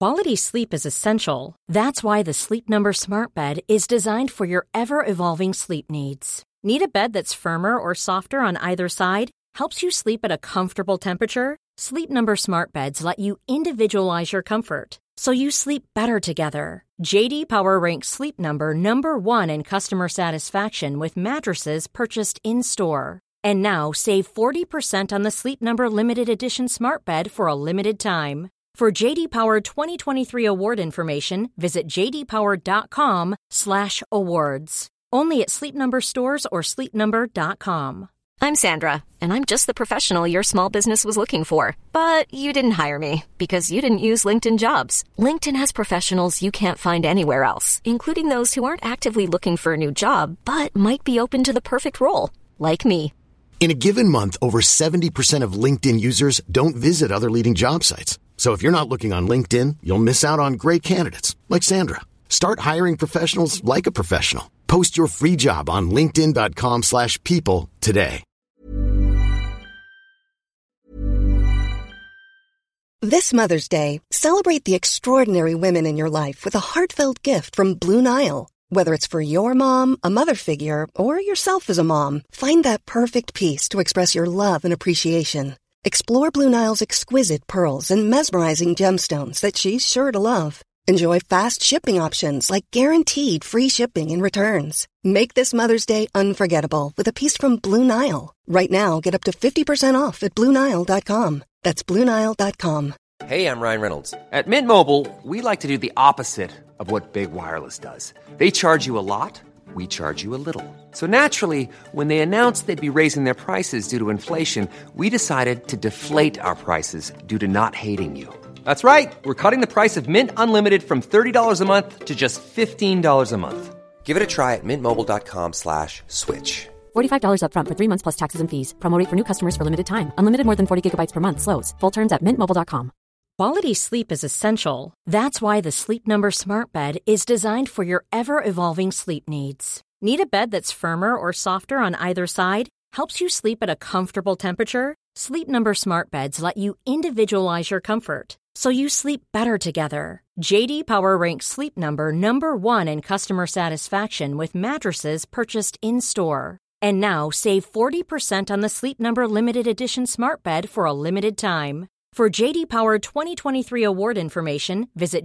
Quality sleep is essential. That's why the Sleep Number Smart Bed is designed for your ever-evolving sleep needs. Need a bed that's firmer or softer on either side? Helps you sleep at a comfortable temperature? Sleep Number Smart Beds let you individualize your comfort, so you sleep better together. J.D. Power ranks Sleep Number number one in customer satisfaction with mattresses purchased in-store. And now, save 40% on the Sleep Number Limited Edition Smart Bed for a limited time. For J.D. Power 2023 award information, visit jdpower.com/awards. Only at Sleep Number stores or sleepnumber.com. I'm Sandra, and I'm just the professional your small business was looking for. But you didn't hire me because you didn't use LinkedIn Jobs. LinkedIn has professionals you can't find anywhere else, including those who aren't actively looking for a new job, but might be open to the perfect role, like me. In a given month, over 70% of LinkedIn users don't visit other leading job sites. So if you're not looking on LinkedIn, you'll miss out on great candidates like Sandra. Start hiring professionals like a professional. Post your free job on linkedin.com/people today. This Mother's Day, celebrate the extraordinary women in your life with a heartfelt gift from Blue Nile. Whether it's for your mom, a mother figure, or yourself as a mom, find that perfect piece to express your love and appreciation. Explore Blue Nile's exquisite pearls and mesmerizing gemstones that she's sure to love. Enjoy fast shipping options like guaranteed free shipping and returns. Make this Mother's Day unforgettable with a piece from Blue Nile. Right now, get up to 50% off at BlueNile.com. That's BlueNile.com. Hey, I'm Ryan Reynolds. At Mint Mobile, we like to do the opposite of what Big Wireless does. They charge you a lot. We charge you a little. So naturally, when they announced they'd be raising their prices due to inflation, we decided to deflate our prices due to not hating you. That's right. We're cutting the price of Mint Unlimited from $30 a month to just $15 a month. Give it a try at mintmobile.com/switch. $45 up front for 3 months plus taxes and fees. Promo rate for new customers for limited time. Unlimited more than 40 gigabytes per month. Slows full terms at mintmobile.com. Quality sleep is essential. That's why the Sleep Number Smart Bed is designed for your ever-evolving sleep needs. Need a bed that's firmer or softer on either side? Helps you sleep at a comfortable temperature? Sleep Number Smart Beds let you individualize your comfort, so you sleep better together. J.D. Power ranks Sleep Number number one in customer satisfaction with mattresses purchased in-store. And now, save 40% on the Sleep Number Limited Edition Smart Bed for a limited time. For J.D. Power 2023 award information, visit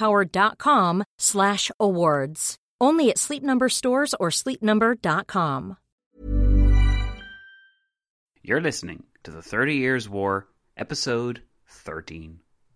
jdpower.com/awards. Only at Sleep Number stores or sleepnumber.com. You're listening to the 30 Years' War, episode 13.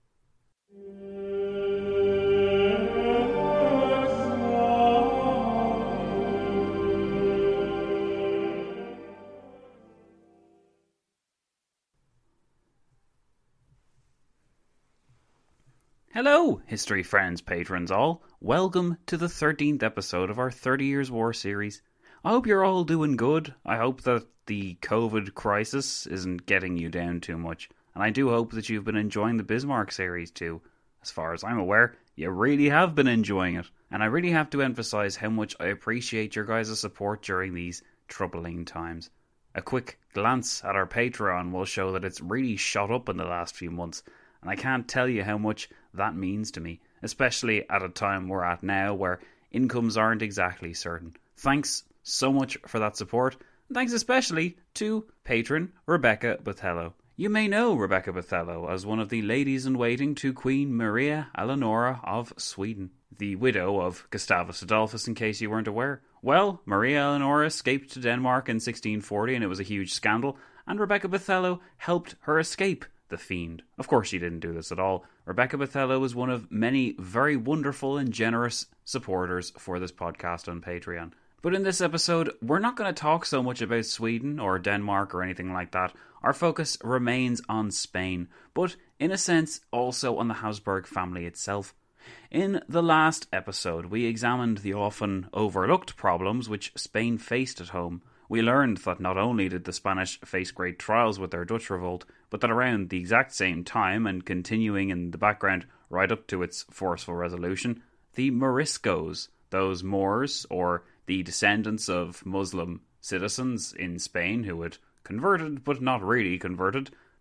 Hello, history friends, patrons all. Welcome to the 13th episode of our 30 Years War series. I hope you're all doing good. I hope that the COVID crisis isn't getting you down too much. And I do hope that you've been enjoying the Bismarck series too. As far as I'm aware, you really have been enjoying it. And I really have to emphasize how much I appreciate your guys' support during these troubling times. A quick glance at our Patreon will show that it's really shot up in the last few months. And I can't tell you how much that means to me, especially at a time we're at now where incomes aren't exactly certain. Thanks so much for that support. And thanks especially to patron Rebecca Bathello. You may know Rebecca Bathello as one of the ladies-in-waiting to Queen Maria Eleonora of Sweden, the widow of Gustavus Adolphus, in case you weren't aware. Well, Maria Eleonora escaped to Denmark in 1640 and it was a huge scandal, and Rebecca Bathello helped her escape the fiend. Of course she didn't do this at all. Rebecca Bathello is one of many very wonderful and generous supporters for this podcast on Patreon. But in this episode, we're not going to talk so much about Sweden or Denmark or anything like that. Our focus remains on Spain, but in a sense also on the Habsburg family itself. In the last episode, we examined the often overlooked problems which Spain faced at home. We learned that not only did the Spanish face great trials with their Dutch revolt, but that around the exact same time, and continuing in the background right up to its forceful resolution, the Moriscos, those Moors, or the descendants of Muslim citizens in Spain who had converted but not really converted,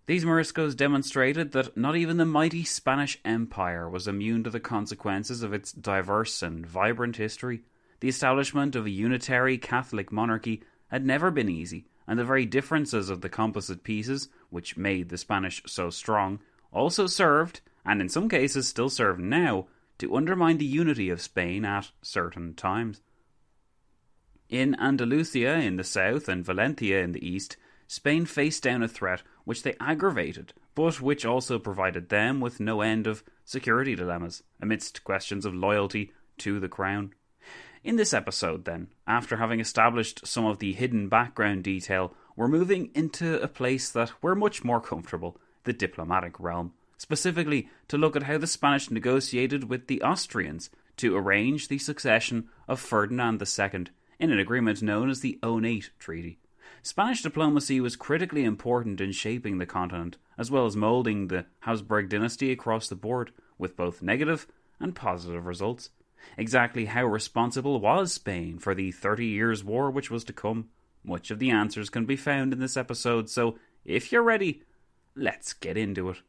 These Moriscos demonstrated that not even the mighty Spanish Empire was immune to the consequences of its diverse and vibrant history. The establishment of a unitary Catholic monarchy had never been easy, and the very differences of the composite pieces, which made the Spanish so strong, also served, and in some cases still serve now, to undermine the unity of Spain at certain times. In Andalusia in the south and Valencia in the east, Spain faced down a threat which they aggravated, but which also provided them with no end of security dilemmas, amidst questions of loyalty to the crown. In this episode, then, after having established some of the hidden background detail, we're moving into a place that we're much more comfortable, the diplomatic realm, specifically to look at how the Spanish negotiated with the Austrians to arrange the succession of Ferdinand II in an agreement known as the Onate Treaty. Spanish diplomacy was critically important in shaping the continent, as well as moulding the Habsburg dynasty across the board, with both negative and positive results. Exactly how responsible was Spain for the 30 Years' War which was to come? Much of the answers can be found in this episode, so if you're ready, let's get into it.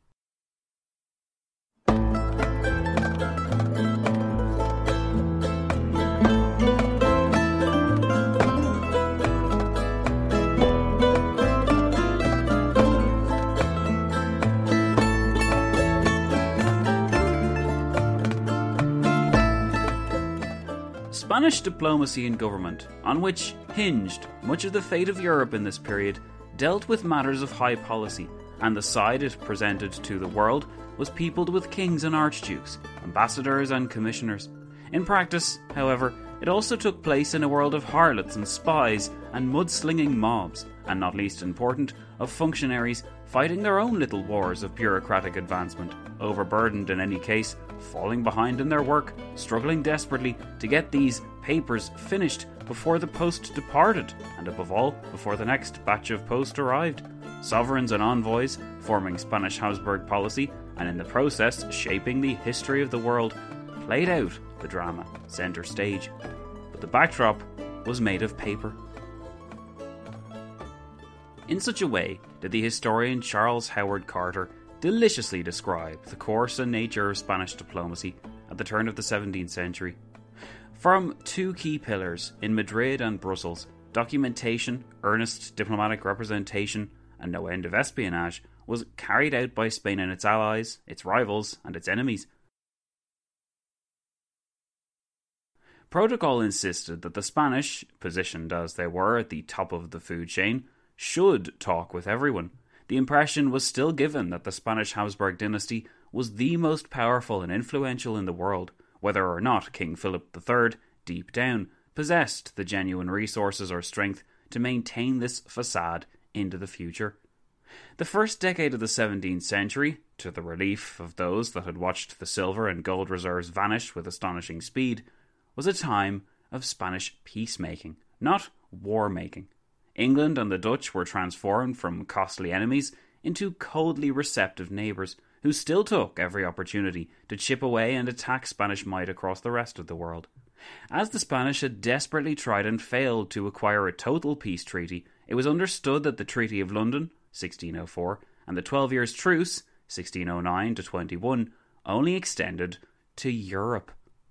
Spanish diplomacy and government, on which hinged much of the fate of Europe in this period, dealt with matters of high policy, and the side it presented to the world was peopled with kings and archdukes, ambassadors and commissioners. In practice, however, it also took place in a world of harlots and spies and mudslinging mobs, and not least important, of functionaries fighting their own little wars of bureaucratic advancement, overburdened in any case, falling behind in their work, struggling desperately to get these papers finished before the post departed, and above all, before the next batch of post arrived. Sovereigns and envoys forming Spanish Habsburg policy, and in the process shaping the history of the world, played out the drama centre stage. But the backdrop was made of paper. In such a way did the historian Charles Howard Carter deliciously describe the course and nature of Spanish diplomacy at the turn of the 17th century. From two key pillars in Madrid and Brussels, documentation, earnest diplomatic representation, and no end of espionage was carried out by Spain and its allies, its rivals, and its enemies. Protocol insisted that the Spanish, positioned as they were at the top of the food chain, should talk with everyone. The impression was still given that the Spanish Habsburg dynasty was the most powerful and influential in the world, whether or not King Philip III, deep down, possessed the genuine resources or strength to maintain this facade into the future. The first decade of the 17th century, to the relief of those that had watched the silver and gold reserves vanish with astonishing speed, was a time of Spanish peacemaking, not war-making. England and the Dutch were transformed from costly enemies into coldly receptive neighbours who still took every opportunity to chip away and attack Spanish might across the rest of the world. As the Spanish had desperately tried and failed to acquire a total peace treaty, it was understood that the Treaty of London, 1604, and the 12 Years' Truce, 1609-21, only extended to Europe.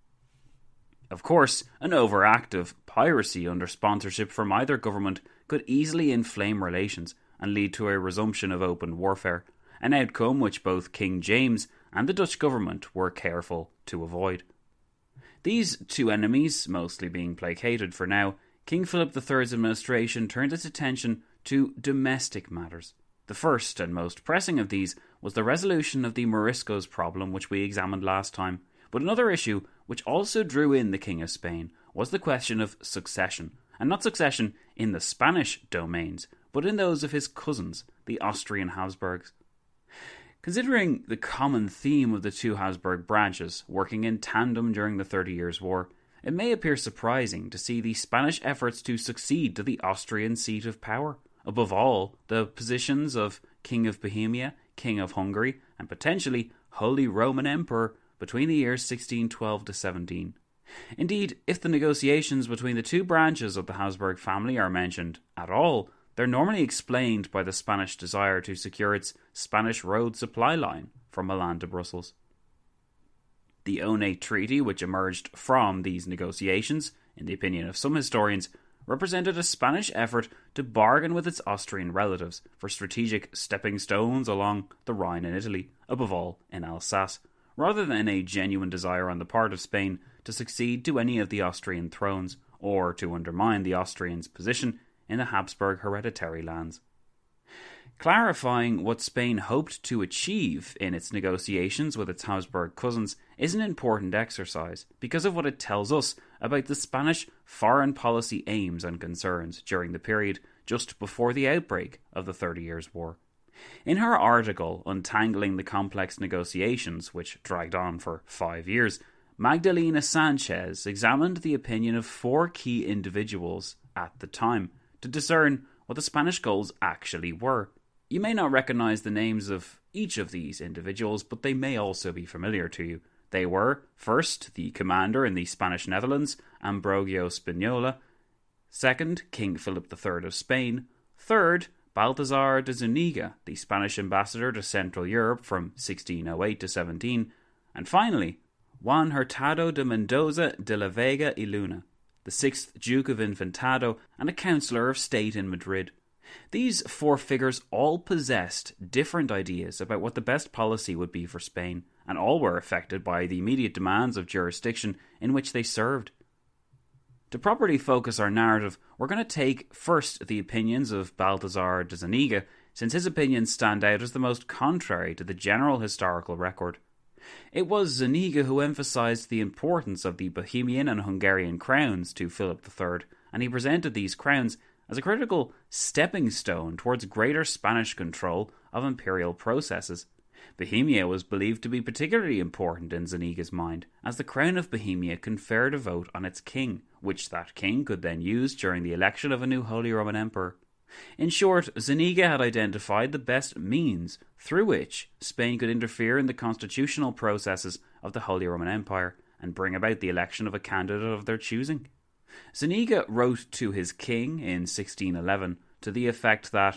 Of course, an overact of piracy under sponsorship from either government could easily inflame relations and lead to a resumption of open warfare, an outcome which both King James and the Dutch government were careful to avoid. These two enemies mostly being placated for now, King Philip III's administration turned its attention to domestic matters. The first and most pressing of these was the resolution of the Moriscos problem which we examined last time, but another issue which also drew in the King of Spain was the question of succession, and not succession in the Spanish domains, but in those of his cousins, the Austrian Habsburgs. Considering the common theme of the two Habsburg branches working in tandem during the 30 Years' War, it may appear surprising to see the Spanish efforts to succeed to the Austrian seat of power. Above all, the positions of King of Bohemia, King of Hungary, and potentially Holy Roman Emperor between the years 1612 to 17. Indeed, if the negotiations between the two branches of the Habsburg family are mentioned at all, they're normally explained by the Spanish desire to secure its Spanish road supply line from Milan to Brussels. The Onate Treaty, which emerged from these negotiations, in the opinion of some historians, represented a Spanish effort to bargain with its Austrian relatives for strategic stepping stones along the Rhine in Italy, above all in Alsace, rather than a genuine desire on the part of Spain to succeed to any of the Austrian thrones, or to undermine the Austrians' position in the Habsburg hereditary lands. Clarifying what Spain hoped to achieve in its negotiations with its Habsburg cousins is an important exercise because of what it tells us about the Spanish foreign policy aims and concerns during the period just before the outbreak of the 30 Years' War. In her article Untangling the Complex Negotiations, which dragged on for 5 years, Magdalena Sanchez examined the opinion of 4 key individuals at the time to discern what the Spanish goals actually were. You may not recognise the names of each of these individuals, but they may also be familiar to you. They were, first, the commander in the Spanish Netherlands, Ambrogio Spinola; second, King Philip III of Spain; third, Balthazar de Zuniga, the Spanish ambassador to Central Europe from 1608 to 17; and finally, Juan Hurtado de Mendoza de la Vega y Luna, the 6th Duke of Infantado and a councillor of state in Madrid. These 4 figures all possessed different ideas about what the best policy would be for Spain, and all were affected by the immediate demands of jurisdiction in which they served. To properly focus our narrative, we're going to take first the opinions of Balthazar de Zuniga, since his opinions stand out as the most contrary to the general historical record. It was Zuniga who emphasised the importance of the Bohemian and Hungarian crowns to Philip III, and he presented these crowns as a critical stepping stone towards greater Spanish control of imperial processes. Bohemia was believed to be particularly important in Zuniga's mind, as the crown of Bohemia conferred a vote on its king, which that king could then use during the election of a new Holy Roman Emperor. In short, Zuniga had identified the best means through which Spain could interfere in the constitutional processes of the Holy Roman Empire and bring about the election of a candidate of their choosing. Zuniga wrote to his king in 1611 to the effect that,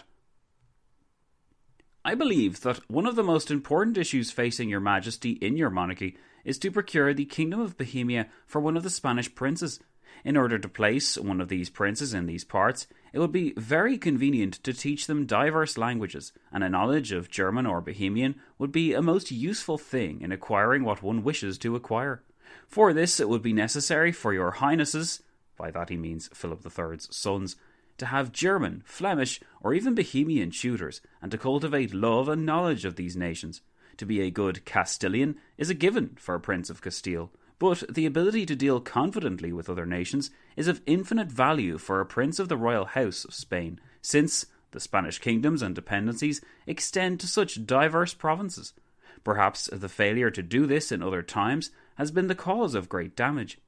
"I believe that one of the most important issues facing your majesty in your monarchy is to procure the kingdom of Bohemia for one of the Spanish princes. In order to place one of these princes in these parts, it would be very convenient to teach them diverse languages, and a knowledge of German or Bohemian would be a most useful thing in acquiring what one wishes to acquire. For this it would be necessary for your highnesses," by that he means Philip III's sons, "to have German, Flemish, or even Bohemian tutors, and to cultivate love and knowledge of these nations. To be a good Castilian is a given for a Prince of Castile, but the ability to deal confidently with other nations is of infinite value for a Prince of the Royal House of Spain, since the Spanish kingdoms and dependencies extend to such diverse provinces. Perhaps the failure to do this in other times has been the cause of great damage."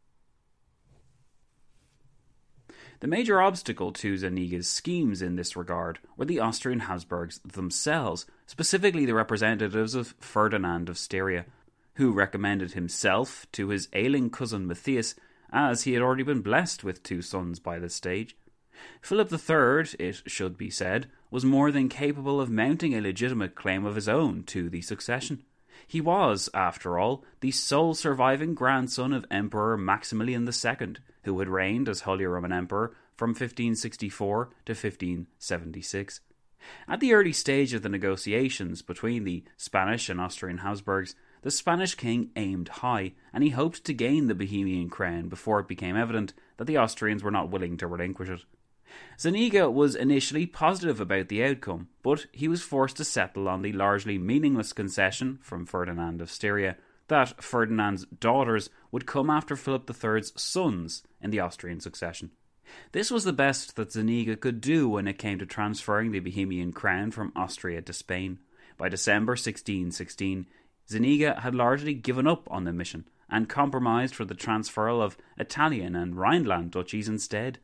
The major obstacle to Zuniga's schemes in this regard were the Austrian Habsburgs themselves, specifically the representatives of Ferdinand of Styria, who recommended himself to his ailing cousin Matthias, as he had already been blessed with 2 sons by this stage. Philip III, it should be said, was more than capable of mounting a legitimate claim of his own to the succession. He was, after all, the sole surviving grandson of Emperor Maximilian II, who had reigned as Holy Roman Emperor from 1564 to 1576. At the early stage of the negotiations between the Spanish and Austrian Habsburgs, the Spanish king aimed high, and he hoped to gain the Bohemian crown before it became evident that the Austrians were not willing to relinquish it. Zuniga was initially positive about the outcome, but he was forced to settle on the largely meaningless concession from Ferdinand of Styria that Ferdinand's daughters would come after Philip III's sons in the Austrian succession. This was the best that Zuniga could do when it came to transferring the Bohemian crown from Austria to Spain. By December 1616, Zuniga had largely given up on the mission and compromised for the transferal of Italian and Rhineland duchies instead.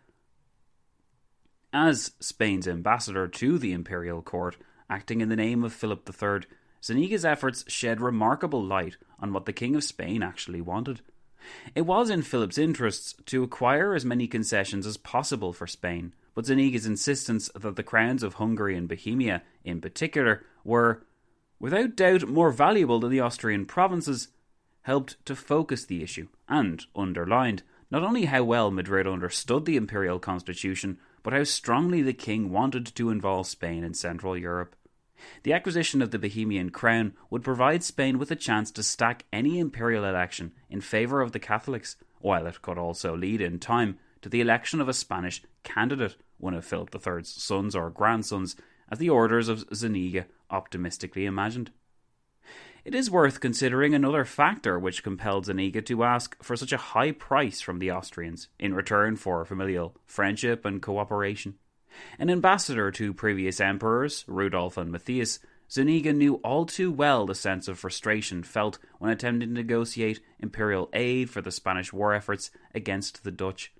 As Spain's ambassador to the imperial court, acting in the name of Philip III, Zuniga's efforts shed remarkable light on what the King of Spain actually wanted. It was in Philip's interests to acquire as many concessions as possible for Spain, but Zuniga's insistence that the crowns of Hungary and Bohemia in particular were, without doubt, more valuable than the Austrian provinces, helped to focus the issue and underlined not only how well Madrid understood the imperial constitution, but how strongly the king wanted to involve Spain in Central Europe. The acquisition of the Bohemian crown would provide Spain with a chance to stack any imperial election in favour of the Catholics, while it could also lead in time to the election of a Spanish candidate, one of Philip III's sons or grandsons, as the orders of Zuniga optimistically imagined. It is worth considering another factor which compelled Zuniga to ask for such a high price from the Austrians in return for familial friendship and cooperation. An ambassador to previous emperors, Rudolf and Matthias, Zuniga knew all too well the sense of frustration felt when attempting to negotiate imperial aid for the Spanish war efforts against the Dutch.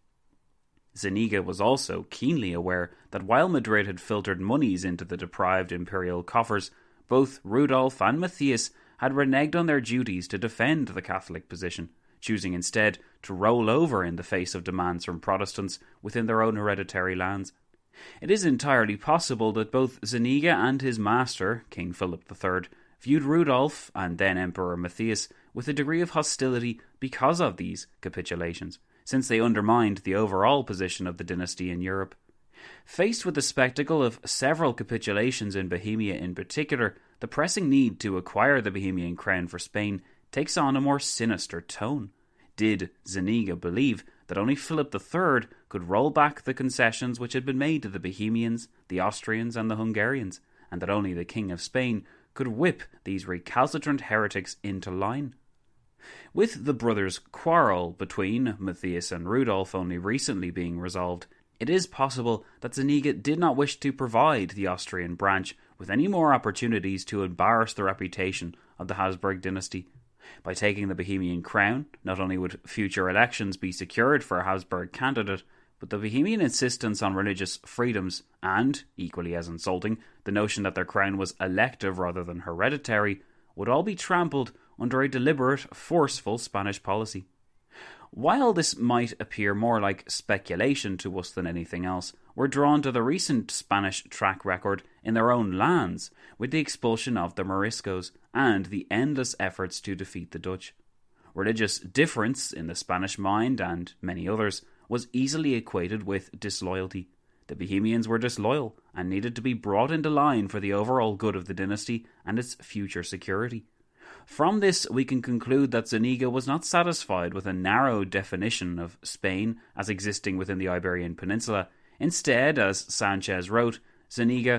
Zuniga was also keenly aware that while Madrid had filtered monies into the deprived imperial coffers, both Rudolf and Matthias had reneged on their duties to defend the Catholic position, choosing instead to roll over in the face of demands from Protestants within their own hereditary lands. It is entirely possible that both Zuniga and his master, King Philip III, viewed Rudolf and then Emperor Matthias with a degree of hostility because of these capitulations, since they undermined the overall position of the dynasty in Europe. Faced with the spectacle of several capitulations in Bohemia in particular, the pressing need to acquire the Bohemian crown for Spain takes on a more sinister tone. Did Zuniga believe that only Philip III could roll back the concessions which had been made to the Bohemians, the Austrians and the Hungarians, and that only the King of Spain could whip these recalcitrant heretics into line? With the brothers' quarrel between Matthias and Rudolf only recently being resolved, it is possible that Zuniga did not wish to provide the Austrian branch with any more opportunities to embarrass the reputation of the Habsburg dynasty. By taking the Bohemian crown, not only would future elections be secured for a Habsburg candidate, but the Bohemian insistence on religious freedoms and, equally as insulting, the notion that their crown was elective rather than hereditary, would all be trampled under a deliberate, forceful Spanish policy. While this might appear more like speculation to us than anything else, we're drawn to the recent Spanish track record in their own lands, with the expulsion of the Moriscos and the endless efforts to defeat the Dutch. Religious difference in the Spanish mind, and many others, was easily equated with disloyalty. The Bohemians were disloyal and needed to be brought into line for the overall good of the dynasty and its future security. From this, we can conclude that Zuniga was not satisfied with a narrow definition of Spain as existing within the Iberian Peninsula. Instead, as Sanchez wrote, Zuniga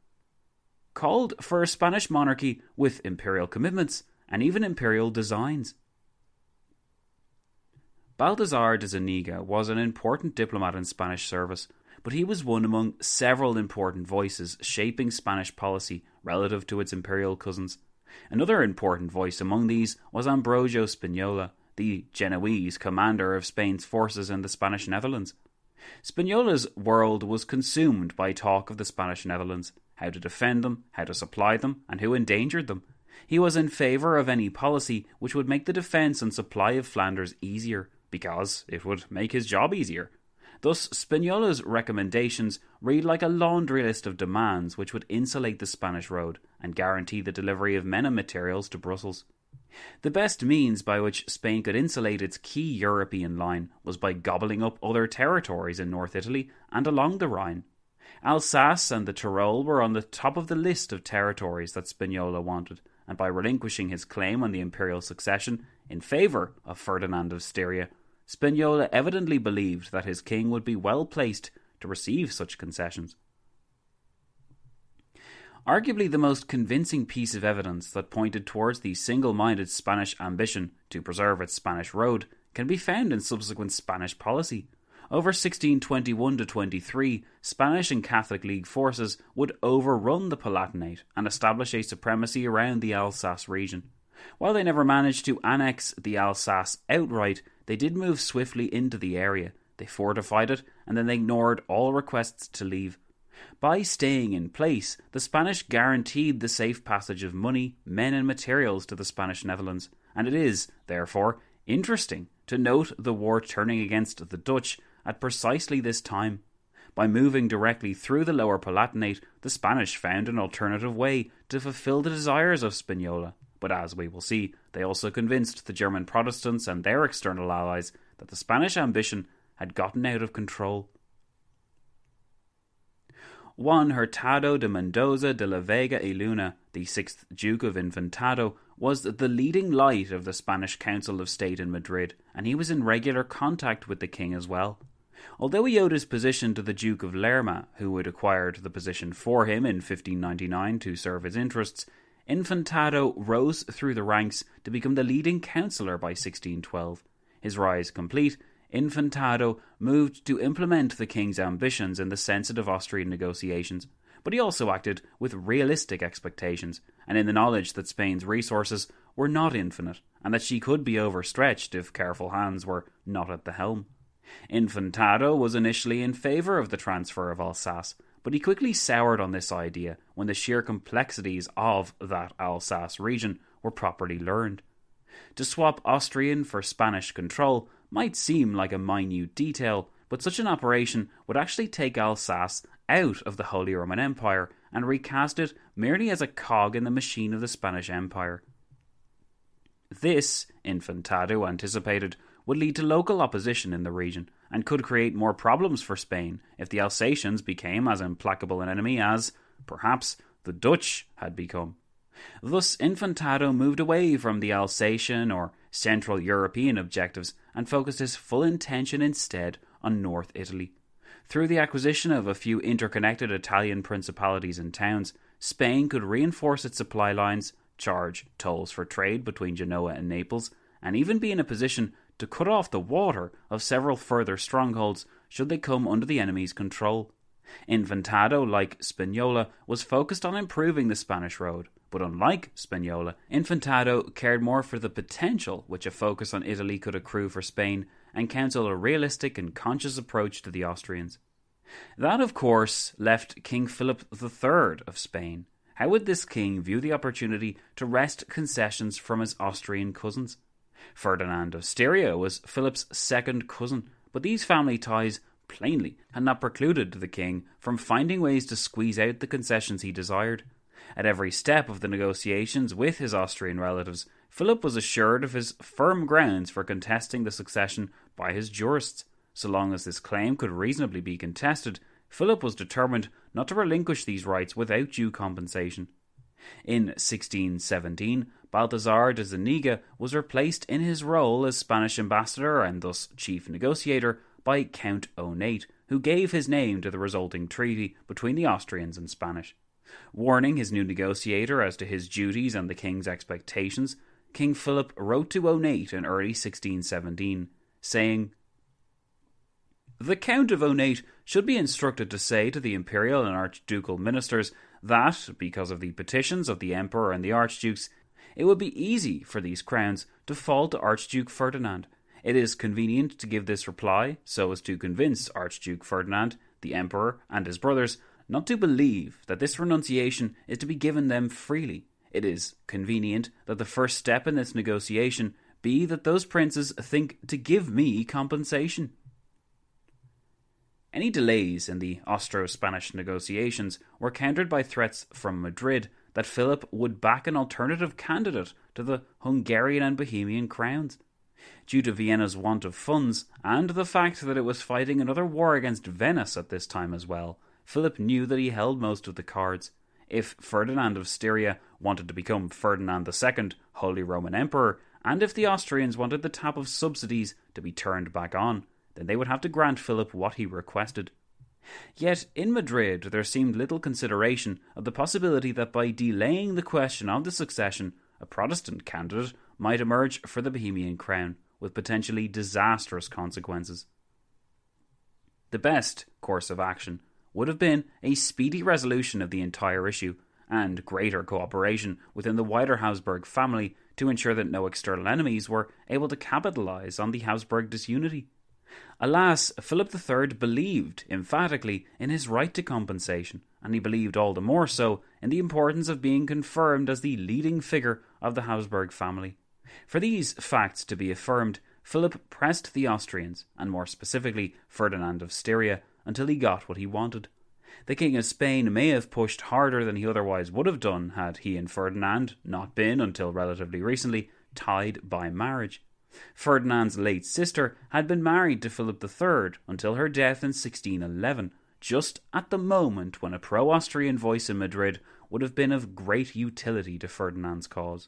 called for a Spanish monarchy with imperial commitments and even imperial designs. Baltasar de Zuniga was an important diplomat in Spanish service, but he was one among several important voices shaping Spanish policy relative to its imperial cousins. Another important voice among these was Ambrogio Spinola, the Genoese commander of Spain's forces in the Spanish Netherlands. Spinola's world was consumed by talk of the Spanish Netherlands, how to defend them, how to supply them, and who endangered them. He was in favour of any policy which would make the defence and supply of Flanders easier, because it would make his job easier. Thus, Spinola's recommendations read like a laundry list of demands which would insulate the Spanish road and guarantee the delivery of men and materials to Brussels. The best means by which Spain could insulate its key European line was by gobbling up other territories in North Italy and along the Rhine. Alsace and the Tyrol were on the top of the list of territories that Spinola wanted, and by relinquishing his claim on the imperial succession in favour of Ferdinand of Styria, Spinola evidently believed that his king would be well placed to receive such concessions. Arguably the most convincing piece of evidence that pointed towards the single-minded Spanish ambition to preserve its Spanish road can be found in subsequent Spanish policy. Over 1621-23, Spanish and Catholic League forces would overrun the Palatinate and establish a supremacy around the Alsace region. While they never managed to annex the Alsace outright, they did move swiftly into the area. They fortified it, and then they ignored all requests to leave. By staying in place, the Spanish guaranteed the safe passage of money, men and materials to the Spanish Netherlands, and it is, therefore, interesting to note the war turning against the Dutch at precisely this time. By moving directly through the Lower Palatinate, the Spanish found an alternative way to fulfill the desires of Spagnola. But as we will see, they also convinced the German Protestants and their external allies that the Spanish ambition had gotten out of control. Juan Hurtado de Mendoza de la Vega y Luna, the 6th Duke of Infantado, was the leading light of the Spanish Council of State in Madrid, and he was in regular contact with the king as well. Although he owed his position to the Duke of Lerma, who had acquired the position for him in 1599 to serve his interests, Infantado rose through the ranks to become the leading councillor by 1612. His rise complete, Infantado moved to implement the king's ambitions in the sensitive Austrian negotiations, but he also acted with realistic expectations, and in the knowledge that Spain's resources were not infinite, and that she could be overstretched if careful hands were not at the helm. Infantado was initially in favour of the transfer of Alsace, but he quickly soured on this idea when the sheer complexities of that Alsace region were properly learned. To swap Austrian for Spanish control might seem like a minute detail, but such an operation would actually take Alsace out of the Holy Roman Empire and recast it merely as a cog in the machine of the Spanish Empire. This, Infantado anticipated, would lead to local opposition in the region and could create more problems for Spain if the Alsatians became as implacable an enemy as, perhaps, the Dutch had become. Thus, Infantado moved away from the Alsatian or Central European objectives and focused his full intention instead on North Italy. Through the acquisition of a few interconnected Italian principalities and towns, Spain could reinforce its supply lines, charge tolls for trade between Genoa and Naples, and even be in a position to cut off the water of several further strongholds should they come under the enemy's control. Infantado, like Spagnola, was focused on improving the Spanish road, but unlike Spagnola, Infantado cared more for the potential which a focus on Italy could accrue for Spain and counselled a realistic and conscious approach to the Austrians. That, of course, left King Philip III of Spain. How would this king view the opportunity to wrest concessions from his Austrian cousins? Ferdinand of Styria was Philip's second cousin, but these family ties plainly had not precluded the king from finding ways to squeeze out the concessions he desired. At every step of the negotiations with his Austrian relatives, Philip was assured of his firm grounds for contesting the succession by his jurists. So long as this claim could reasonably be contested, Philip was determined not to relinquish these rights without due compensation. In 1617, Balthazar de Zuniga was replaced in his role as Spanish ambassador and thus chief negotiator by Count Onate, who gave his name to the resulting treaty between the Austrians and Spanish. Warning his new negotiator as to his duties and the king's expectations, King Philip wrote to Onate in early 1617, saying, "The Count of Onate should be instructed to say to the imperial and archducal ministers that, because of the petitions of the emperor and the archdukes, it would be easy for these crowns to fall to Archduke Ferdinand. It is convenient to give this reply so as to convince Archduke Ferdinand, the emperor, and his brothers not to believe that this renunciation is to be given them freely. It is convenient that the first step in this negotiation be that those princes think to give me compensation." Any delays in the Austro-Spanish negotiations were countered by threats from Madrid that Philip would back an alternative candidate to the Hungarian and Bohemian crowns. Due to Vienna's want of funds, and the fact that it was fighting another war against Venice at this time as well, Philip knew that he held most of the cards. If Ferdinand of Styria wanted to become Ferdinand II, Holy Roman Emperor, and if the Austrians wanted the tap of subsidies to be turned back on, then they would have to grant Philip what he requested. Yet in Madrid there seemed little consideration of the possibility that by delaying the question of the succession, a Protestant candidate might emerge for the Bohemian crown, with potentially disastrous consequences. The best course of action would have been a speedy resolution of the entire issue, and greater cooperation within the wider Habsburg family to ensure that no external enemies were able to capitalise on the Habsburg disunity. Alas, Philip III believed emphatically in his right to compensation, and he believed all the more so in the importance of being confirmed as the leading figure of the Habsburg family. For these facts to be affirmed, Philip pressed the Austrians, and more specifically Ferdinand of Styria, until he got what he wanted. The King of Spain may have pushed harder than he otherwise would have done had he and Ferdinand not been, until relatively recently, tied by marriage. Ferdinand's late sister had been married to Philip III until her death in 1611, just at the moment when a pro-Austrian voice in Madrid would have been of great utility to Ferdinand's cause.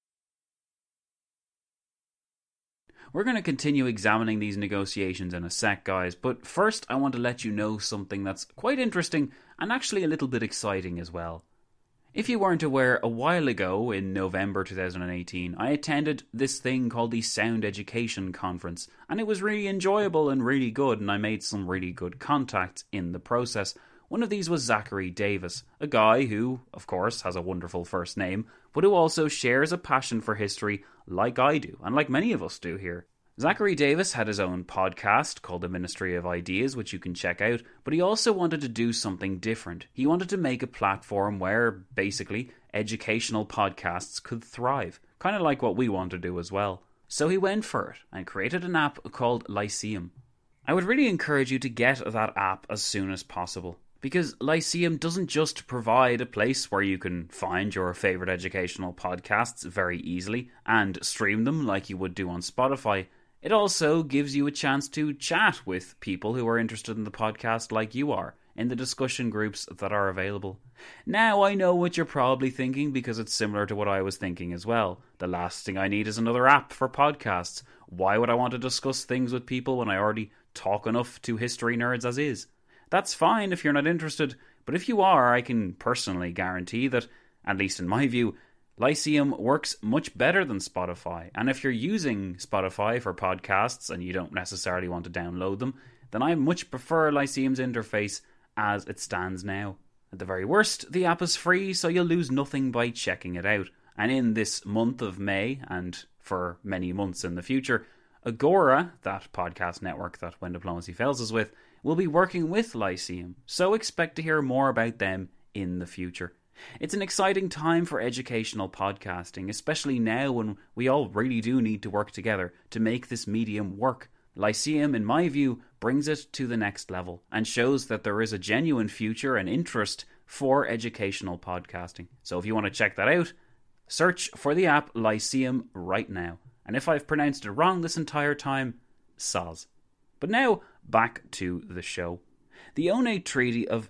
We're going to continue examining these negotiations in a sec, guys, but first I want to let you know something that's quite interesting and actually a little bit exciting as well. If you weren't aware, a while ago, in November 2018, I attended this thing called the Sound Education Conference, and it was really enjoyable and really good, and I made some really good contacts in the process. One of these was Zachary Davis, a guy who, of course, has a wonderful first name, but who also shares a passion for history like I do, and like many of us do here. Zachary Davis had his own podcast called The Ministry of Ideas, which you can check out, but he also wanted to do something different. He wanted to make a platform where, basically, educational podcasts could thrive, kind of like what we want to do as well. So he went for it, and created an app called Lyceum. I would really encourage you to get that app as soon as possible, because Lyceum doesn't just provide a place where you can find your favourite educational podcasts very easily, and stream them like you would do on Spotify. It also gives you a chance to chat with people who are interested in the podcast like you are, in the discussion groups that are available. Now, I know what you're probably thinking, because it's similar to what I was thinking as well. The last thing I need is another app for podcasts. Why would I want to discuss things with people when I already talk enough to history nerds as is? That's fine if you're not interested, but if you are, I can personally guarantee that, at least in my view, Lyceum works much better than Spotify, and if you're using Spotify for podcasts and you don't necessarily want to download them, then I much prefer Lyceum's interface as it stands now. At the very worst, the app is free, so you'll lose nothing by checking it out. And in this month of May, and for many months in the future, Agora, that podcast network that When Diplomacy Fails is with, will be working with Lyceum, so expect to hear more about them in the future. It's an exciting time for educational podcasting, especially now when we all really do need to work together to make this medium work. Lyceum, in my view, brings it to the next level and shows that there is a genuine future and interest for educational podcasting. So if you want to check that out, search for the app Lyceum right now. And if I've pronounced it wrong this entire time, soz. But now, back to the show. The Onnate Treaty of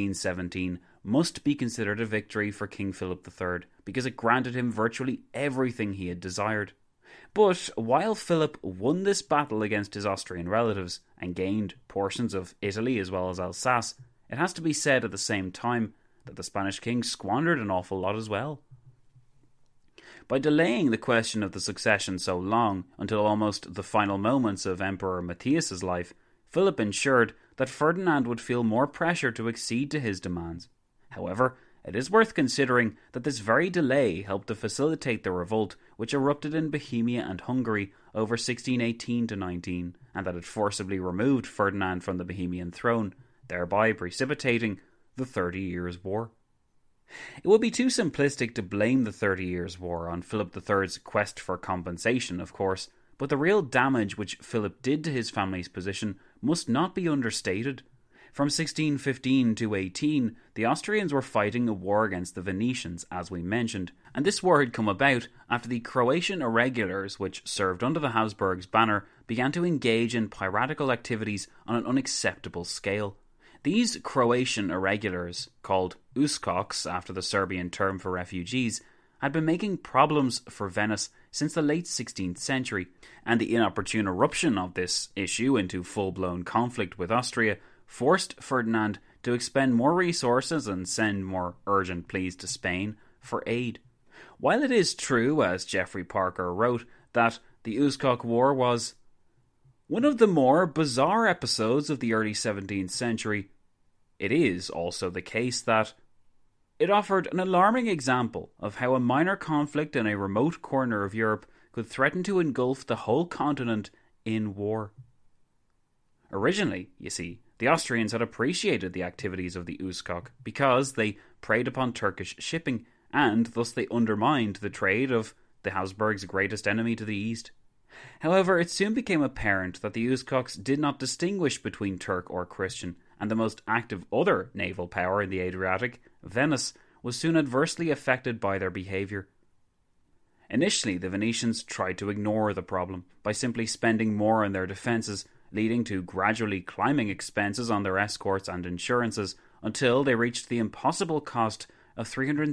1617 must be considered a victory for King Philip III, because it granted him virtually everything he had desired. But while Philip won this battle against his Austrian relatives, and gained portions of Italy as well as Alsace, it has to be said at the same time that the Spanish king squandered an awful lot as well. By delaying the question of the succession so long, until almost the final moments of Emperor Matthias's life, Philip ensured that Ferdinand would feel more pressure to accede to his demands. However, it is worth considering that this very delay helped to facilitate the revolt which erupted in Bohemia and Hungary over 1618-19, and that it forcibly removed Ferdinand from the Bohemian throne, thereby precipitating the 30 Years' War. It would be too simplistic to blame the 30 Years' War on Philip III's quest for compensation, of course, but the real damage which Philip did to his family's position must not be understated. From 1615 to 18, the Austrians were fighting a war against the Venetians, as we mentioned, and this war had come about after the Croatian irregulars, which served under the Habsburgs' banner, began to engage in piratical activities on an unacceptable scale. These Croatian irregulars, called Uskoks after the Serbian term for refugees, had been making problems for Venice since the late 16th century, and the inopportune eruption of this issue into full-blown conflict with Austria forced Ferdinand to expend more resources and send more urgent pleas to Spain for aid. While it is true, as Geoffrey Parker wrote, that the Uskok War was one of the more bizarre episodes of the early 17th century, it is also the case that it offered an alarming example of how a minor conflict in a remote corner of Europe could threaten to engulf the whole continent in war. Originally, you see, the Austrians had appreciated the activities of the Uskok because they preyed upon Turkish shipping, and thus they undermined the trade of the Habsburgs' greatest enemy to the east. However, it soon became apparent that the Uskoks did not distinguish between Turk or Christian, and the most active other naval power in the Adriatic, Venice, was soon adversely affected by their behaviour. Initially, the Venetians tried to ignore the problem by simply spending more on their defences, leading to gradually climbing expenses on their escorts and insurances until they reached the impossible cost of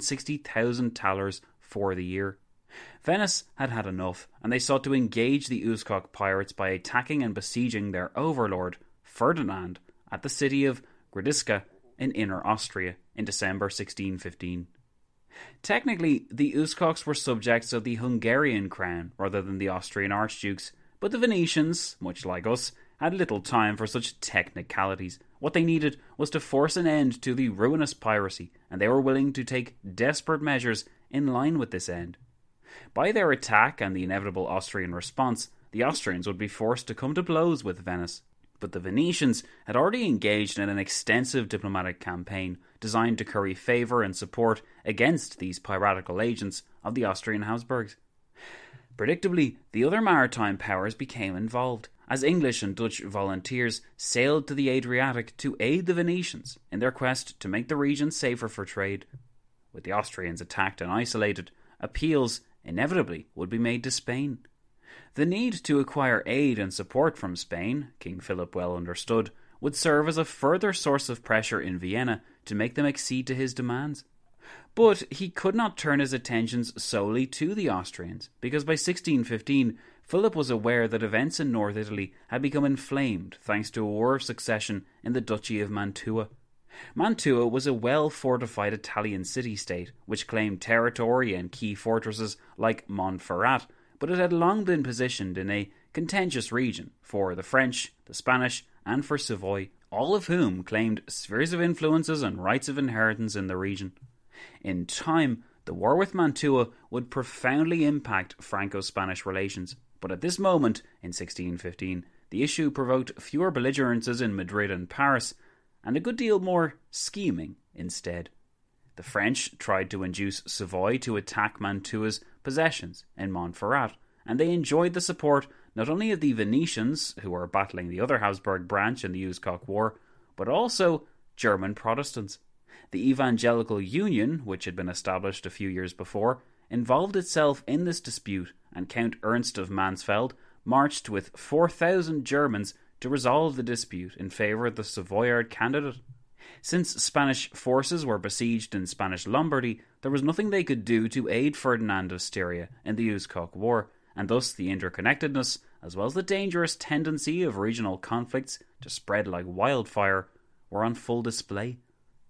360,000 thalers for the year. Venice had had enough, and they sought to engage the Uskok pirates by attacking and besieging their overlord, Ferdinand, at the city of Gradisca in Inner Austria in December 1615. Technically, the Uskoks were subjects of the Hungarian crown rather than the Austrian archdukes, but the Venetians, much like us, had little time for such technicalities. What they needed was to force an end to the ruinous piracy, and they were willing to take desperate measures in line with this end. By their attack and the inevitable Austrian response, the Austrians would be forced to come to blows with Venice. But the Venetians had already engaged in an extensive diplomatic campaign designed to curry favour and support against these piratical agents of the Austrian Habsburgs. Predictably, the other maritime powers became involved, as English and Dutch volunteers sailed to the Adriatic to aid the Venetians in their quest to make the region safer for trade. With the Austrians attacked and isolated, appeals inevitably would be made to Spain. The need to acquire aid and support from Spain, King Philip well understood, would serve as a further source of pressure in Vienna to make them accede to his demands. But he could not turn his attentions solely to the Austrians, because by 1615 Philip was aware that events in North Italy had become inflamed thanks to a war of succession in the Duchy of Mantua. Mantua was a well-fortified Italian city-state which claimed territory and key fortresses like Montferrat, but it had long been positioned in a contentious region for the French, the Spanish, and for Savoy, all of whom claimed spheres of influences and rights of inheritance in the region. In time, the war with Mantua would profoundly impact Franco-Spanish relations, but at this moment, in 1615, the issue provoked fewer belligerences in Madrid and Paris, and a good deal more scheming instead. The French tried to induce Savoy to attack Mantua's possessions in Montferrat, and they enjoyed the support not only of the Venetians, who were battling the other Habsburg branch in the Uskok War, but also German Protestants. The Evangelical Union, which had been established a few years before, involved itself in this dispute, and Count Ernst of Mansfeld marched with 4,000 Germans to resolve the dispute in favour of the Savoyard candidate. Since Spanish forces were besieged in Spanish Lombardy, there was nothing they could do to aid Ferdinand of Styria in the Uskok War, and thus the interconnectedness, as well as the dangerous tendency of regional conflicts to spread like wildfire, were on full display.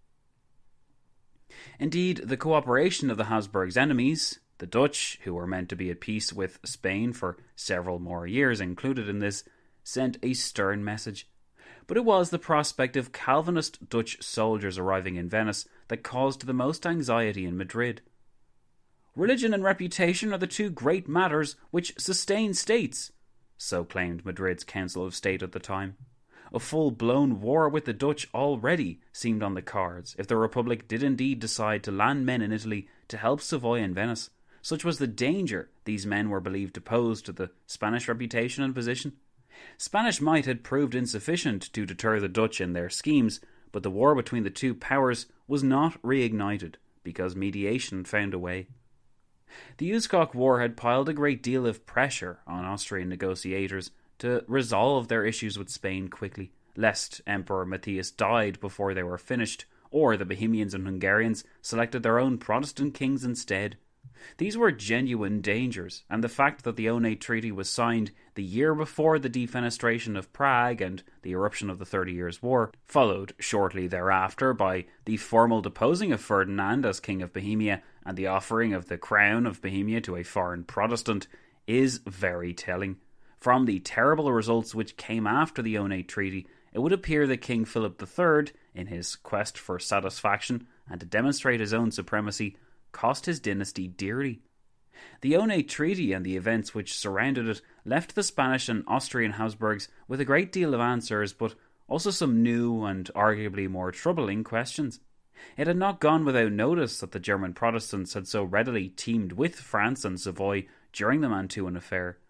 Indeed, the cooperation of the Habsburgs' enemies, the Dutch, who were meant to be at peace with Spain for several more years included in this, sent a stern message. But it was the prospect of Calvinist Dutch soldiers arriving in Venice that caused the most anxiety in Madrid. Religion and reputation are the two great matters which sustain states, so claimed Madrid's Council of State at the time. A full-blown war with the Dutch already seemed on the cards if the Republic did indeed decide to land men in Italy to help Savoy and Venice. Such was the danger these men were believed to pose to the Spanish reputation and position. Spanish might had proved insufficient to deter the Dutch in their schemes, but the war between the two powers was not reignited because mediation found a way. The Uskok War had piled a great deal of pressure on Austrian negotiators to resolve their issues with Spain quickly, lest Emperor Matthias died before they were finished, or the Bohemians and Hungarians selected their own Protestant kings instead. These were genuine dangers, and the fact that the Onate Treaty was signed the year before the defenestration of Prague and the eruption of the 30 Years' War, followed shortly thereafter by the formal deposing of Ferdinand as King of Bohemia and the offering of the crown of Bohemia to a foreign Protestant, is very telling. From the terrible results which came after the Onate Treaty, it would appear that King Philip III, in his quest for satisfaction and to demonstrate his own supremacy, cost his dynasty dearly. The Onate Treaty and the events which surrounded it left the Spanish and Austrian Habsburgs with a great deal of answers, but also some new and arguably more troubling questions. It had not gone without notice that the German Protestants had so readily teamed with France and Savoy during the Mantuan affair,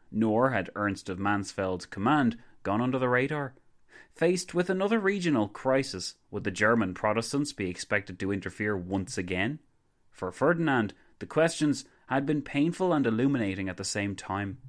nor had Ernst of Mansfeld's command gone under the radar. Faced with another regional crisis, would the German Protestants be expected to interfere once again? For Ferdinand, the questions had been painful and illuminating at the same time.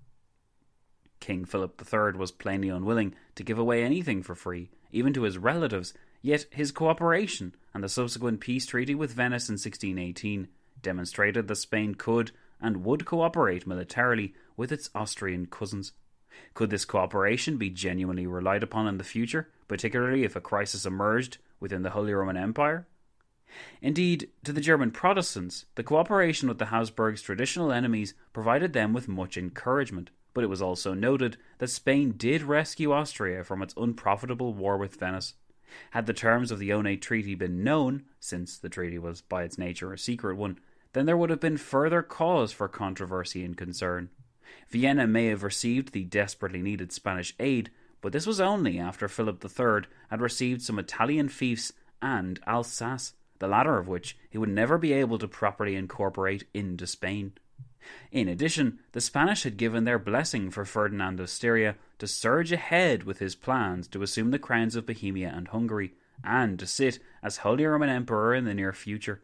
King Philip III was plainly unwilling to give away anything for free, even to his relatives, yet his cooperation and the subsequent peace treaty with Venice in 1618 demonstrated that Spain could and would cooperate militarily with its Austrian cousins. Could this cooperation be genuinely relied upon in the future, particularly if a crisis emerged within the Holy Roman Empire? Indeed, to the German Protestants, the cooperation with the Habsburgs' traditional enemies provided them with much encouragement, but it was also noted that Spain did rescue Austria from its unprofitable war with Venice. Had the terms of the Onate Treaty been known, since the treaty was by its nature a secret one, then there would have been further cause for controversy and concern. Vienna may have received the desperately needed Spanish aid, but this was only after Philip III had received some Italian fiefs and Alsace, the latter of which he would never be able to properly incorporate into Spain. In addition, the Spanish had given their blessing for Ferdinand of Styria to surge ahead with his plans to assume the crowns of Bohemia and Hungary, and to sit as Holy Roman Emperor in the near future.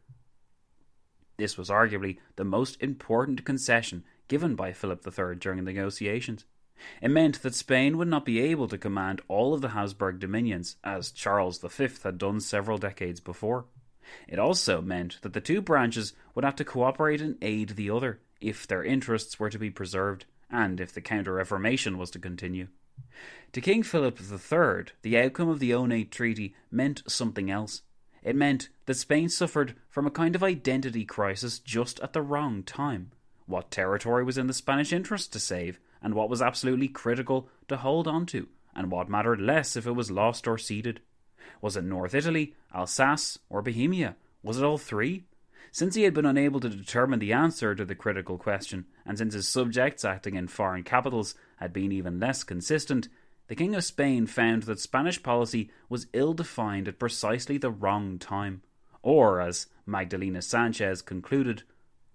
This was arguably the most important concession given by Philip III during the negotiations. It meant that Spain would not be able to command all of the Habsburg dominions, as Charles V had done several decades before. It also meant that the two branches would have to cooperate and aid the other, if their interests were to be preserved, and if the Counter-Reformation was to continue. To King Philip III, the outcome of the Onate Treaty meant something else. It meant that Spain suffered from a kind of identity crisis just at the wrong time. What territory was in the Spanish interest to save, and what was absolutely critical to hold on to, and what mattered less if it was lost or ceded? Was it North Italy, Alsace, or Bohemia? Was it all three? Since he had been unable to determine the answer to the critical question, and since his subjects acting in foreign capitals had been even less consistent, the King of Spain found that Spanish policy was ill-defined at precisely the wrong time. Or, as Magdalena Sanchez concluded,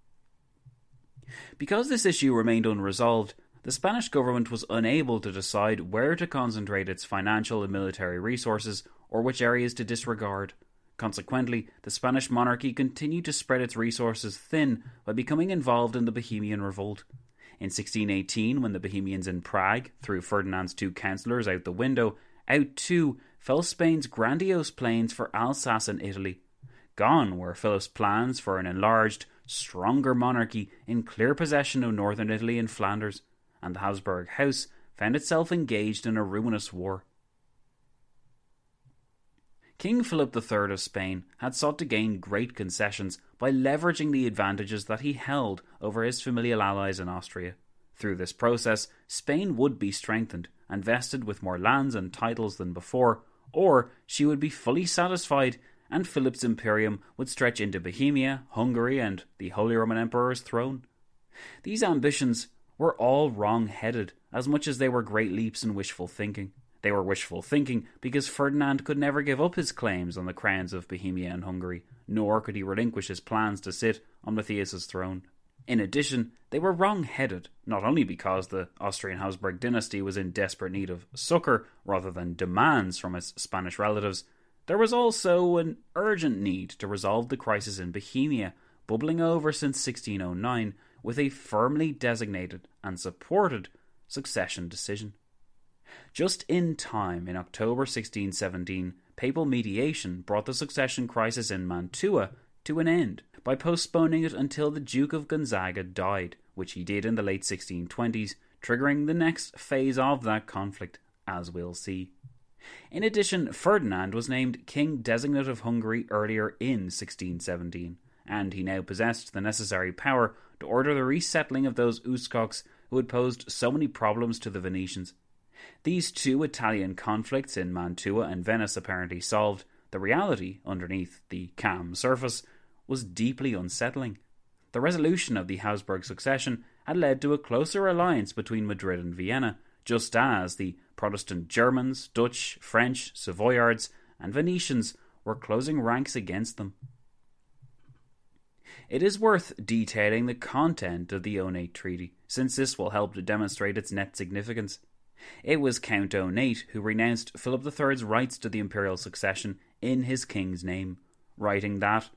because this issue remained unresolved, the Spanish government was unable to decide where to concentrate its financial and military resources or which areas to disregard. Consequently, the Spanish monarchy continued to spread its resources thin by becoming involved in the Bohemian Revolt. In 1618, when the Bohemians in Prague threw Ferdinand's two councillors out the window, out too fell Spain's grandiose plans for Alsace and Italy. Gone were Philip's plans for an enlarged, stronger monarchy in clear possession of northern Italy and Flanders, and the Habsburg house found itself engaged in a ruinous war. King Philip III of Spain had sought to gain great concessions by leveraging the advantages that he held over his familial allies in Austria. Through this process, Spain would be strengthened and vested with more lands and titles than before, or she would be fully satisfied and Philip's imperium would stretch into Bohemia, Hungary, and the Holy Roman Emperor's throne. These ambitions were all wrong-headed, as much as they were great leaps in wishful thinking. They were wishful thinking because Ferdinand could never give up his claims on the crowns of Bohemia and Hungary, nor could he relinquish his plans to sit on Matthias's throne. In addition, they were wrong-headed, not only because the Austrian Habsburg dynasty was in desperate need of succour rather than demands from its Spanish relatives. There was also an urgent need to resolve the crisis in Bohemia, bubbling over since 1609, with a firmly designated and supported succession decision. Just in time, in October 1617, papal mediation brought the succession crisis in Mantua to an end by postponing it until the Duke of Gonzaga died, which he did in the late 1620s, triggering the next phase of that conflict, as we'll see. In addition, Ferdinand was named King Designate of Hungary earlier in 1617, and he now possessed the necessary power to order the resettling of those Uskoks who had posed so many problems to the Venetians. These two Italian conflicts in Mantua and Venice apparently solved, the reality, underneath the calm surface, was deeply unsettling. The resolution of the Habsburg succession had led to a closer alliance between Madrid and Vienna, just as the Protestant Germans, Dutch, French, Savoyards, and Venetians were closing ranks against them. It is worth detailing the content of the Onate Treaty, since this will help to demonstrate its net significance. It was Count Onate who renounced Philip III's rights to the imperial succession in his king's name, writing that,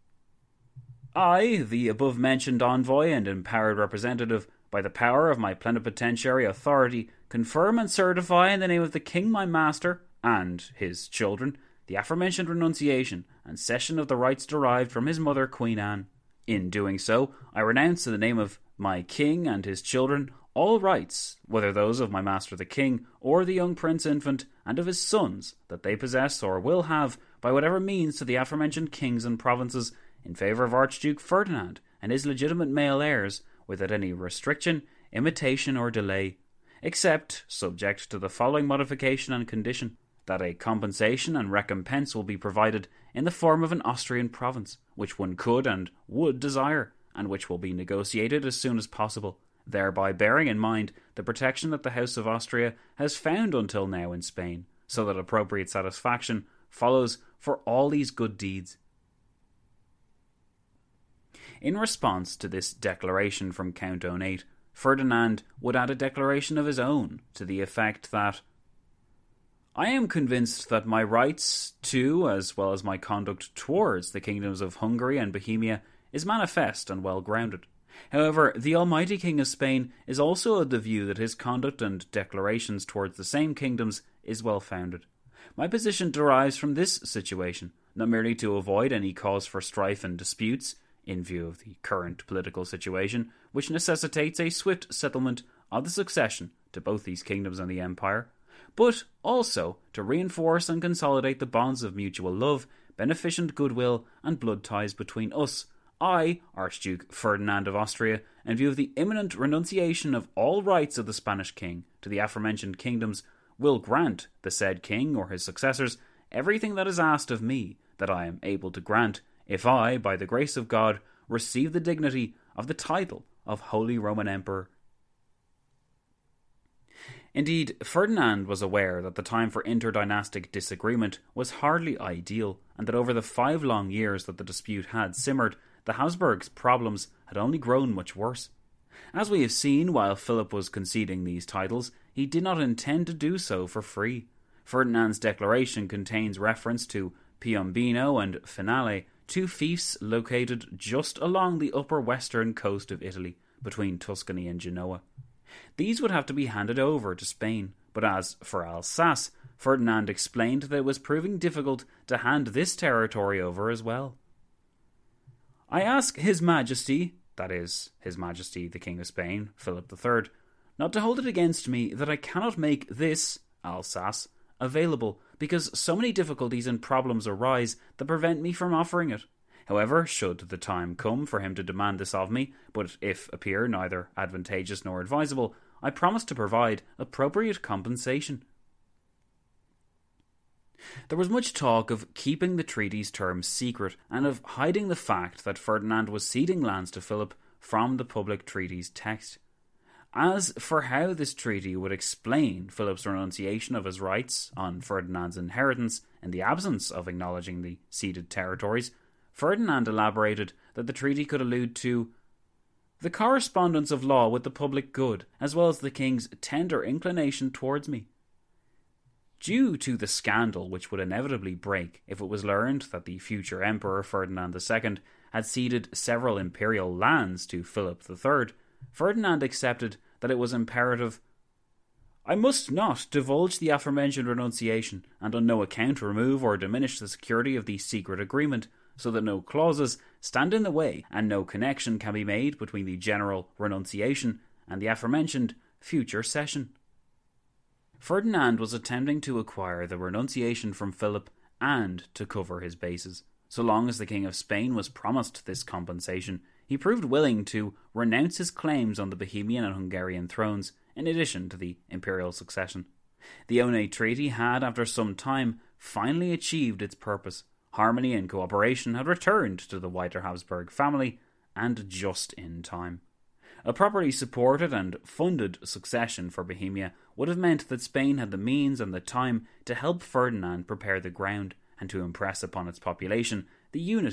"I, the above-mentioned envoy and empowered representative, by the power of my plenipotentiary authority, confirm and certify in the name of the king my master, and his children, the aforementioned renunciation and cession of the rights derived from his mother Queen Anne. In doing so, I renounce in the name of my king and his children all rights, whether those of my master the king, or the young prince infant, and of his sons, that they possess or will have, by whatever means to the aforementioned kings and provinces, in favour of Archduke Ferdinand and his legitimate male heirs, without any restriction, imitation, or delay, except subject to the following modification and condition, that a compensation and recompense will be provided in the form of an Austrian province, which one could and would desire, and which will be negotiated as soon as possible, thereby bearing in mind the protection that the House of Austria has found until now in Spain, so that appropriate satisfaction follows for all these good deeds." In response to this declaration from Count Onate, Ferdinand would add a declaration of his own to the effect that, "I am convinced that my rights to, as well as my conduct towards, the kingdoms of Hungary and Bohemia is manifest and well grounded. However, the Almighty King of Spain is also of the view that his conduct and declarations towards the same kingdoms is well founded. My position derives from this situation, not merely to avoid any cause for strife and disputes, in view of the current political situation, which necessitates a swift settlement of the succession to both these kingdoms and the empire, but also to reinforce and consolidate the bonds of mutual love, beneficent goodwill, and blood ties between us. I, Archduke Ferdinand of Austria, in view of the imminent renunciation of all rights of the Spanish king to the aforementioned kingdoms, will grant the said king or his successors everything that is asked of me that I am able to grant, if I, by the grace of God, receive the dignity of the title of Holy Roman Emperor." Indeed, Ferdinand was aware that the time for interdynastic disagreement was hardly ideal, and that over the 5 long years that the dispute had simmered, the Habsburgs' problems had only grown much worse. As we have seen, while Philip was conceding these titles, he did not intend to do so for free. Ferdinand's declaration contains reference to Piombino and Finale, 2 fiefs located just along the upper western coast of Italy, between Tuscany and Genoa. These would have to be handed over to Spain, but as for Alsace, Ferdinand explained that it was proving difficult to hand this territory over as well. "I ask His Majesty," that is, His Majesty the King of Spain, Philip III, "not to hold it against me that I cannot make this, Alsace, available, because so many difficulties and problems arise that prevent me from offering it. However, should the time come for him to demand this of me, but if appear neither advantageous nor advisable, I promise to provide appropriate compensation." There was much talk of keeping the treaty's terms secret and of hiding the fact that Ferdinand was ceding lands to Philip from the public treaty's text. As for how this treaty would explain Philip's renunciation of his rights on Ferdinand's inheritance in the absence of acknowledging the ceded territories, Ferdinand elaborated that the treaty could allude to the correspondence of law with the public good, as well as the king's tender inclination towards me. Due to the scandal which would inevitably break if it was learned that the future Emperor Ferdinand II had ceded several imperial lands to Philip III, Ferdinand accepted that it was imperative, "I must not divulge the aforementioned renunciation, and on no account remove or diminish the security of the secret agreement, so that no clauses stand in the way, and no connection can be made between the general renunciation and the aforementioned future cession." Ferdinand was attempting to acquire the renunciation from Philip and to cover his bases. So long as the King of Spain was promised this compensation, he proved willing to renounce his claims on the Bohemian and Hungarian thrones, in addition to the imperial succession. The Onate Treaty had, after some time, finally achieved its purpose. Harmony and cooperation had returned to the wider Habsburg family, and just in time. A properly supported and funded succession for Bohemia would have meant that Spain had the means and the time to help Ferdinand prepare the ground and to impress upon its population the unity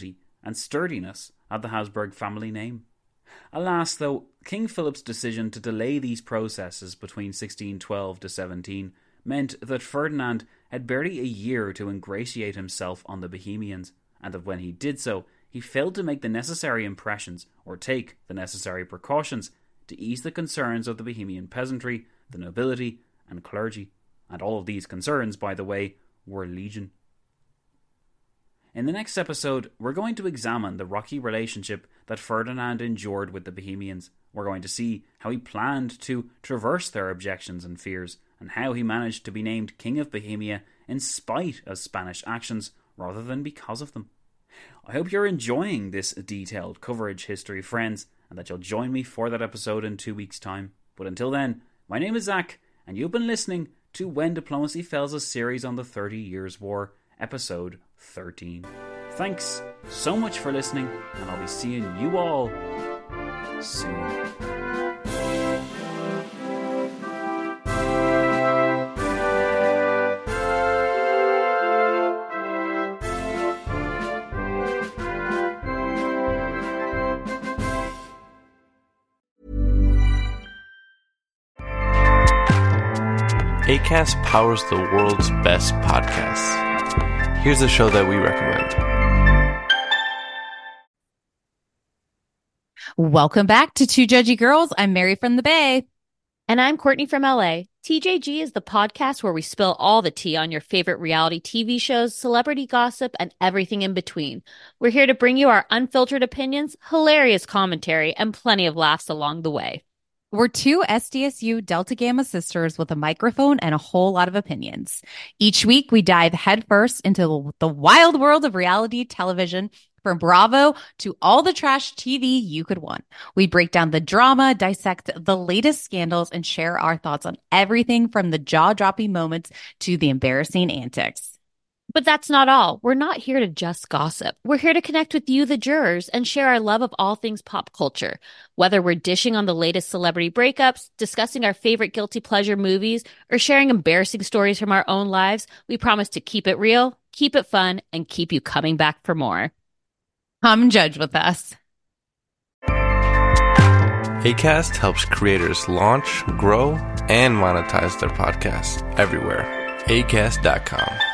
and sturdiness at the Habsburg family name. Alas, though, King Philip's decision to delay these processes between 1612 to 17 meant that Ferdinand had barely a year to ingratiate himself on the Bohemians, and that when he did so, he failed to make the necessary impressions or take the necessary precautions to ease the concerns of the Bohemian peasantry, the nobility, and clergy. And all of these concerns, by the way, were legion. In the next episode, we're going to examine the rocky relationship that Ferdinand endured with the Bohemians. We're going to see how he planned to traverse their objections and fears, and how he managed to be named King of Bohemia in spite of Spanish actions rather than because of them. I hope you're enjoying this detailed coverage, history friends, and that you'll join me for that episode in 2 weeks' time. But until then, my name is Zach, and you've been listening to When Diplomacy Fails, a series on the 30 Years' War, episode 13. Thanks so much for listening, and I'll be seeing you all soon. Acast powers the world's best podcasts. Here's a show that we recommend. Welcome back to Two Judgy Girls. I'm Mary from the Bay. And I'm Courtney from LA. TJG is the podcast where we spill all the tea on your favorite reality TV shows, celebrity gossip, and everything in between. We're here to bring you our unfiltered opinions, hilarious commentary, and plenty of laughs along the way. We're two SDSU Delta Gamma sisters with a microphone and a whole lot of opinions. Each week, we dive headfirst into the wild world of reality television, from Bravo to all the trash TV you could want. We break down the drama, dissect the latest scandals, and share our thoughts on everything from the jaw-dropping moments to the embarrassing antics. But that's not all. We're not here to just gossip. We're here to connect with you, the jurors, and share our love of all things pop culture. Whether we're dishing on the latest celebrity breakups, discussing our favorite guilty pleasure movies, or sharing embarrassing stories from our own lives, we promise to keep it real, keep it fun, and keep you coming back for more. Come judge with us. Acast helps creators launch, grow, and monetize their podcasts everywhere. Acast.com.